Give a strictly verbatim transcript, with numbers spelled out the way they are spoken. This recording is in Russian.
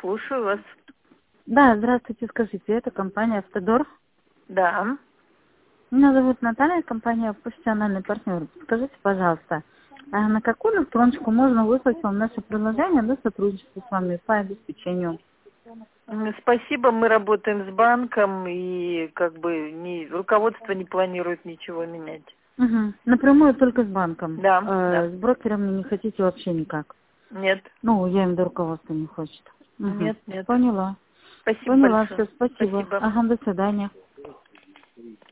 слушаю вас. Да, здравствуйте, скажите, это компания «Автодор». Да. Меня зовут Наталья, компания «Профессиональный партнер». Скажите, пожалуйста, а на какую электроночку можно выслать вам наше приложение для сотрудничества с вами по обеспечению? М, Спасибо, мы работаем с банком, и как бы не, руководство не планирует ничего менять. Угу. Напрямую только с банком. Да, Э, да. с брокерами не хотите вообще никак. Нет, Ну, я им до руководства не хочет. Угу. нет, нет. Поняла. Спасибо Поняла, большое. все, спасибо. Спасибо. Ага, до свидания.